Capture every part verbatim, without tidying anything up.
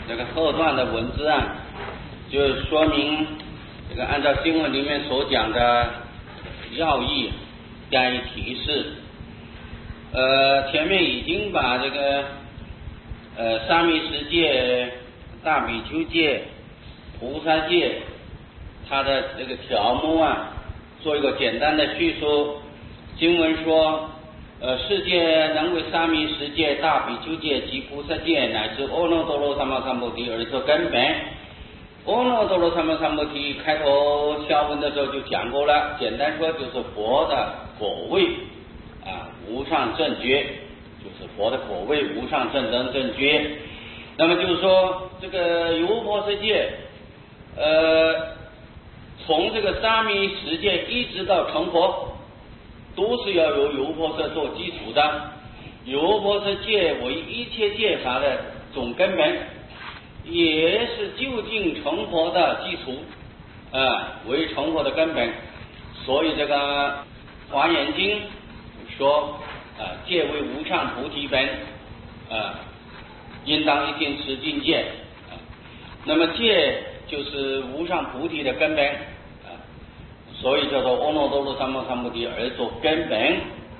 这个后段的文字啊，就说明这个按照经文里面所讲的要义加以提示。呃，前面已经把这个呃沙弥十戒、大比丘戒、菩萨戒它的这个条目啊，做一个简单的叙述。经文说，呃，世界能为沙弥十戒、大比丘戒及菩萨戒乃至阿耨多罗三藐三菩提而作根本。阿耨多罗三藐三菩提开头消文的时候就讲过了，简单说就是佛的果位啊，无上正觉，就是佛的果位，无上正等正觉。那么就是说，这个游婆塞戒，呃，从这个沙弥十戒一直到成佛，都是要由游婆塞做基础的。游婆塞戒为一切戒法的总根本，也是究竟成佛的基础，啊，为成佛的根本。所以这个华严经说，啊，戒为无上菩提本，啊，应当一心持境界。啊，那么戒就是无上菩提的根本，啊，所以叫做阿耨多罗三藐三菩提而作根本。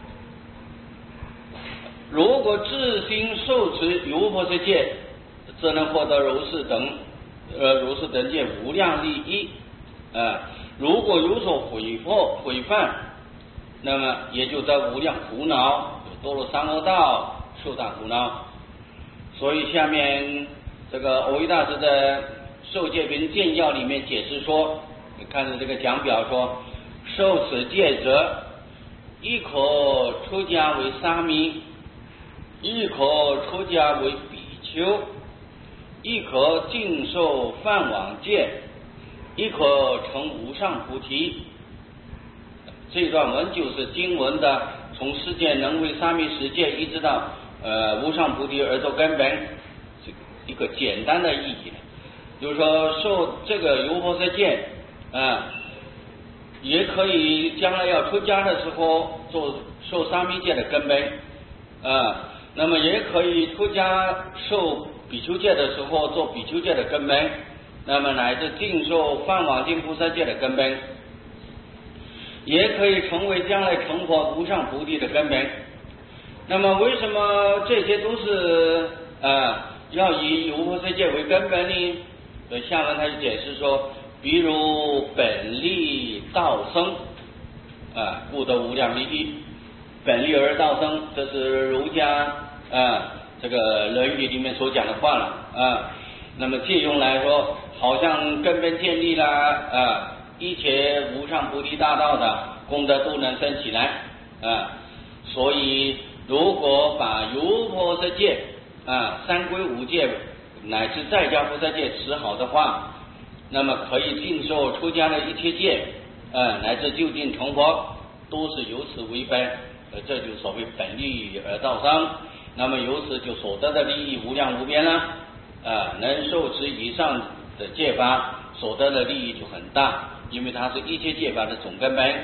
如果自心受持游婆塞戒，则能获得如是等呃如是等戒无量利益。啊，如果有所毁破毁犯，那么也就得无量苦恼，堕入三恶道，受大苦恼。所以下面这个藕益大师的受戒品见要里面解释说，你看着这个讲表说，受此戒者，亦可出家为沙弥，亦可出家为比丘，亦可尽受梵网戒，亦可成无上菩提。这段文就是经文的从世界能为沙弥十戒一直到呃无上菩提而作根本，一个简单的意义。就是说受这个游婆塞戒啊，也可以将来要出家的时候做受沙弥戒的根本啊，那么也可以出家受比丘戒的时候做比丘戒的根本，那么乃至尽受梵网净菩萨戒的根本，也可以成为将来成佛无上菩提的根本。那么为什么这些都是啊要以游婆塞戒为根本呢？所以下文他就解释说，比如本立道生啊，故得无量利益。本立而道生，这是儒家啊这个论语里面所讲的话了啊。那么借用来说，好像根本建立了啊一切无上菩提大道的功德都能升起来啊。所以如果把游婆塞戒啊三归五戒乃至在家菩萨戒持好的话，那么可以尽受出家的一切戒啊，乃至究竟成佛，都是由此为本。呃，这就所谓本立而道生。那么由此就所得的利益无量无边了啊，能受持以上的戒法，所得的利益就很大，因为它是一切戒法的总根本。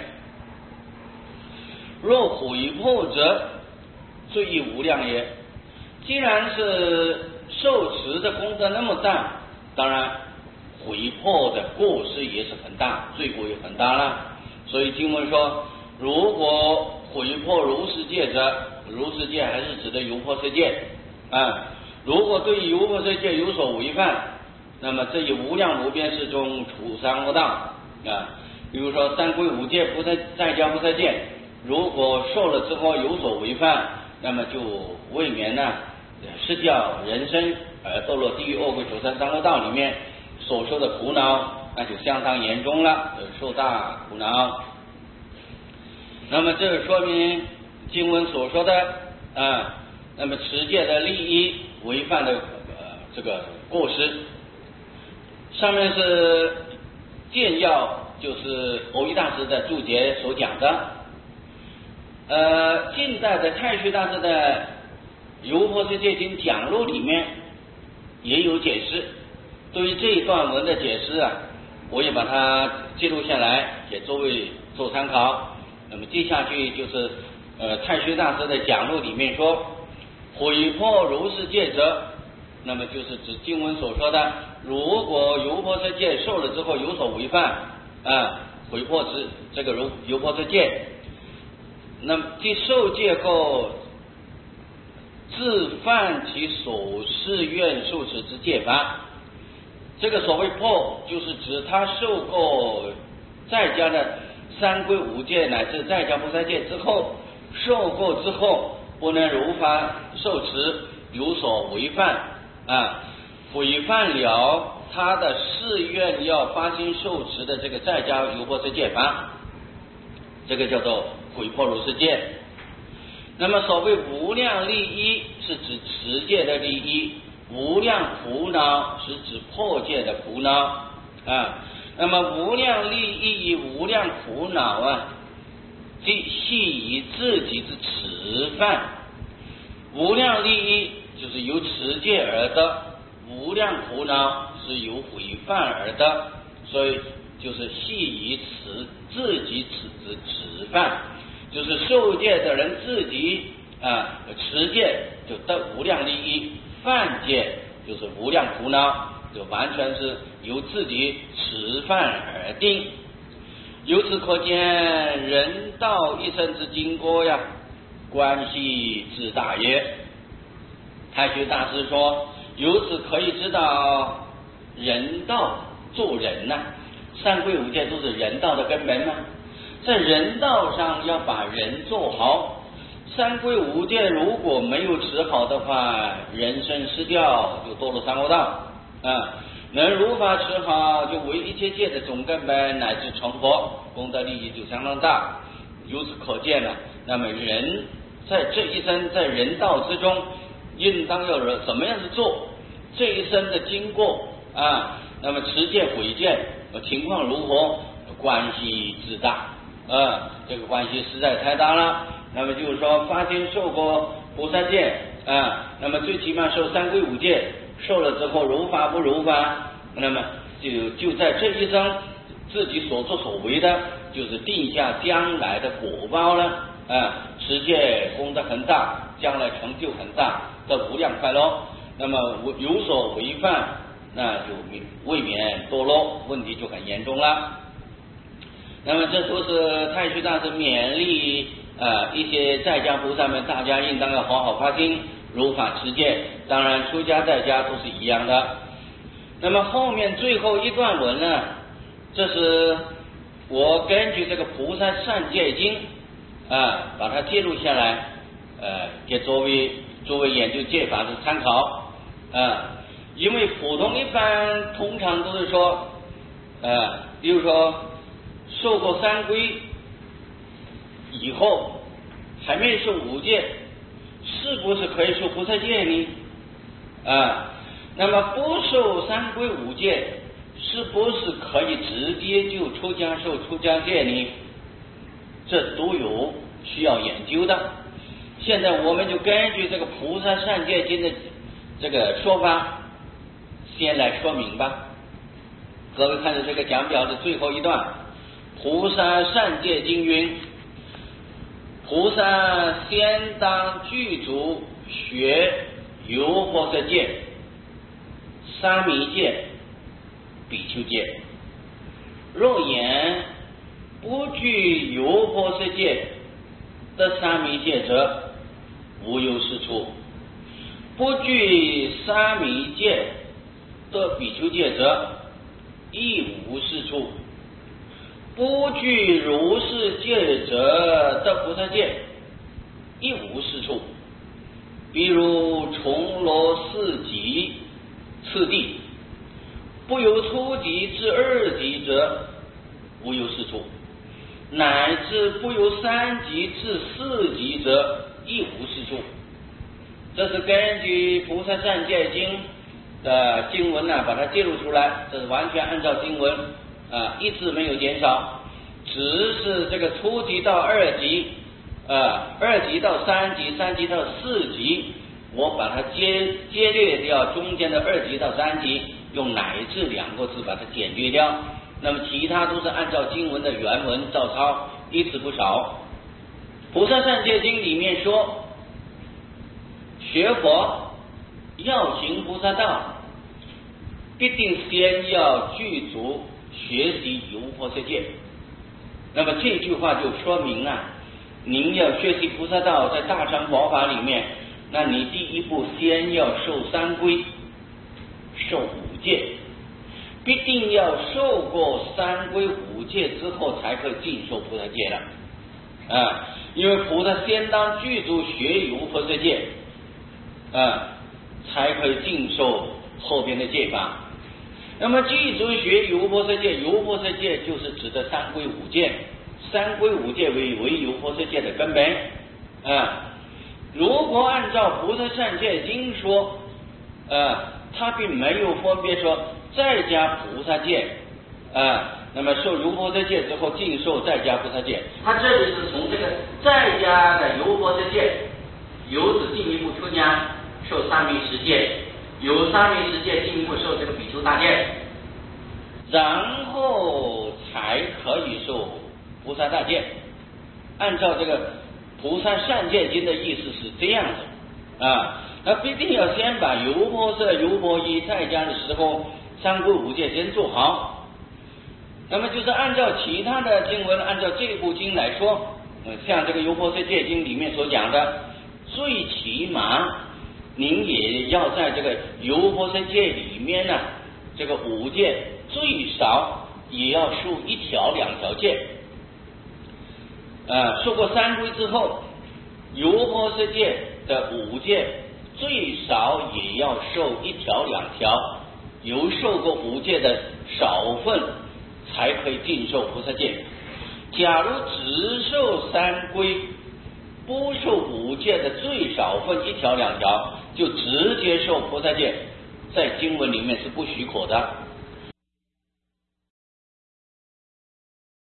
若毁破者，罪亦无量也。既然是受持的功德那么大，当然毁破的过失也是很大，罪过也很大了。所以经文说，如果毁破如是戒者，如是戒还是指的游婆塞戒啊。如果对游婆塞戒有所违犯，那么这一无量无边世中处三恶道啊。比如说三归五戒、菩萨在家菩萨戒，如果受了之后有所违犯，那么就未免呢失掉人身而堕落地狱恶鬼九三三恶道里面所受的苦恼，那就相当严重了，受大苦恼。那么这说明经文所说的啊，那么持戒的利益违犯的呃这个过失。上面是见要，就是藕益大师的注解所讲的。呃，近代的太虚大师的游婆塞戒经讲录里面也有解释。对于这一段文的解释啊，我也把它记录下来，给诸位做参考。那么接下去就是呃太虚大师的讲录里面说，毁破如是戒者， 那么就是指经文所说的，如果优婆塞戒受了之后有所违犯啊，毁破之这个如优婆塞戒，那么即受戒后自犯其所誓愿受持之戒法。这个所谓破，就是指他受过在家的三皈五戒乃至在家菩萨戒之后，受过之后不能如法受持，有所违犯啊，违犯了他的誓愿要发心受持的这个在家优婆塞戒法，这个叫做毁破如是戒。那么所谓无量利益是指持戒的利益，无量苦恼是指破戒的苦恼啊。那么无量利益与无量苦恼啊，即系以自己之持犯。无量利益就是由持戒而得，无量苦恼是由毁犯而得，所以就是系以持自己持之持犯，就是受戒的人自己啊持戒就得无量利益，犯戒就是无量苦恼，就完全是由自己持犯而定。由此可见，人道一生之经过呀，关系之大也。太虚大师说，由此可以知道人道做人呐、啊，三皈五戒都是人道的根本呐、啊。在人道上要把人做好，三皈五戒如果没有持好的话，人生失掉就堕入三恶道啊。能如法持好，就为一切戒的总根本，乃至成佛，功德利益就相当大。由此可见呢，那么人在这一生在人道之中，应当要怎么样子做？这一生的经过啊，那么持戒毁戒情况如何？关系之大啊，这个关系实在太大了。那么就是说，发心受过菩萨戒啊，那么最起码受三皈五戒，受了之后如法不如法，那么就就在这一生自己所作所为的，就是定下将来的果报了啊。持戒功德很大，将来成就很大，这无量快乐。那么有所违犯，那就未免堕落，问题就很严重了。那么这都是太虚大师勉励呃一些在家菩萨们，大家应当要好好发心，如法持戒。当然出家在家都是一样的。那么后面最后一段文呢，这是我根据这个菩萨善戒经啊，把它记录下来，呃，给作为作为研究戒法的参考啊。因为普通一般通常都是说，呃，比如说受过三皈以后还没受五戒，是不是可以受菩萨戒呢？啊，那么不受三皈五戒，是不是可以直接就出家受出家戒呢？这都有需要研究的。现在我们就根据这个菩萨善戒经的这个说法，先来说明吧。各位看着这个讲表的最后一段，菩萨善戒经云：菩萨先当具足学优婆塞戒、沙弥戒、比丘戒。若言不具优婆塞戒的沙弥戒者，无有是处；不具沙弥戒的比丘戒者，亦无是处；不具如是戒者的菩萨戒，亦无是处。比如重罗四级次第，不由初级至二级者，无有是处；乃至不由三级至四级者，亦无是处。这是根据菩萨善戒经的经文呢、啊，把它记录出来，这是完全按照经文啊，一字没有减少，只是这个初级到二级，啊，二级到三级，三级到四级，我把它接接略掉中间的二级到三级，用乃至两个字把它简略掉。那么其他都是按照经文的原文照抄，一字不少。菩萨善戒经里面说，学佛要行菩萨道，必定先要具足学习有无婆塞戒。那么这句话就说明啊，您要学习菩萨道，在大乘佛法里面，那你第一步先要受三皈，受五戒，必定要受过三皈五戒之后，才可以尽受菩萨戒了啊。因为菩萨先当具足学有无婆塞戒啊，才可以尽受后边的戒法。那么具足学有无婆塞戒，有无婆塞戒就是指的三皈五戒，三皈五戒为为有无婆塞戒的根本啊。如果按照菩萨善戒经说，啊，他并没有分别说在家菩萨戒啊，那么受有无婆塞戒之后尽受在家菩萨戒，他这里是从这个在家的有无婆塞戒，由此进一步出家受三昧十戒，有三昧十戒进一步受这个比丘大戒，然后才可以受菩萨大戒。按照这个菩萨善戒经的意思是这样子啊，那必定要先把有无婆塞、有无婆依在家的时候三皈五戒先做好。那么就是按照其他的经文，按照这部经来说，像这个有无婆塞戒经里面所讲的，最起码您也要在这个有无婆塞戒里面呢，这个五戒最少也要受一条两条戒。呃，受过三皈之后，有无婆塞戒的五戒最少也要受一条两条，有受过五戒的少分才可以尽受菩萨戒。假如只受三皈，不受五戒的最少分一条两条，就直接受菩萨戒，在经文里面是不许可的。